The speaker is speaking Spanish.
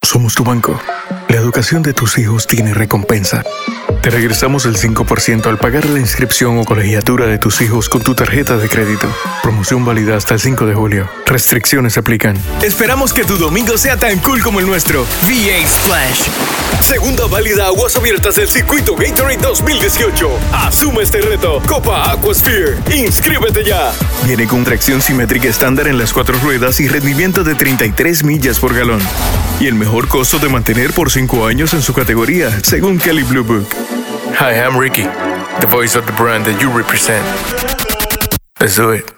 Somos tu banco. La educación de tus hijos tiene recompensa. Te regresamos el 5% al pagar la inscripción o colegiatura de tus hijos con tu tarjeta de crédito. Promoción válida hasta el 5 de julio. Restricciones aplican. Esperamos que tu domingo sea tan cool como el nuestro. V8 Splash. Segunda válida aguas abiertas del circuito Gatorade 2018. Asume este reto. Copa Aquasphere. Inscríbete ya. Viene con tracción simétrica estándar en las 4 ruedas y rendimiento de 33 millas por galón. Y el mejor costo de mantener por 5 años en su categoría, según Kelley Blue Book. Hi, I'm Ricky, the voice of the brand that you represent. Let's do it.